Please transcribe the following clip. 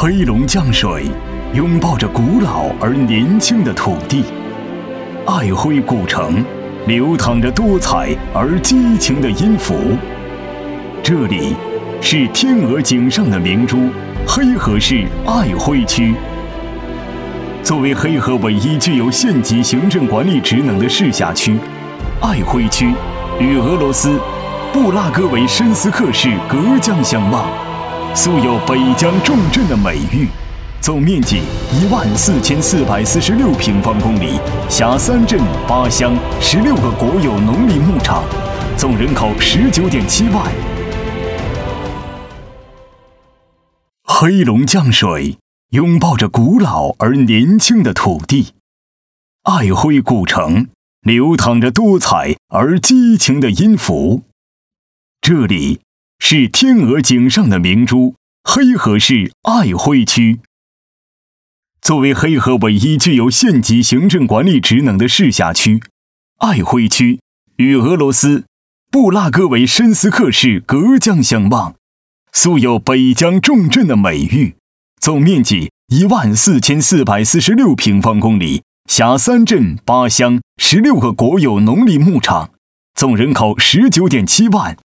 黑龙江水拥抱着古老而年轻的土地，爱辉古城流淌着多彩而激情的音符。这里是天鹅颈上的明珠黑河市爱辉区。作为黑河唯一具有县级行政管理职能的市辖区，爱辉区与俄罗斯布拉戈维申斯克市隔江相望，素有北疆重镇的美誉。总面积14446平方公里，辖3镇8乡16个国有农林牧场，总人口19.7万。黑龙江水拥抱着古老而年轻的土地，爱辉古城流淌着多彩而激情的音符。这里是天鹅颈上的明珠黑河市爱辉区。作为黑河唯一具有县级行政管理职能的市辖区，爱辉区与俄罗斯布拉戈维申斯克市隔江相望，素有北疆重镇的美誉。总面积14446平方公里，辖3镇8乡16个国有农林牧场，总人口19.7万。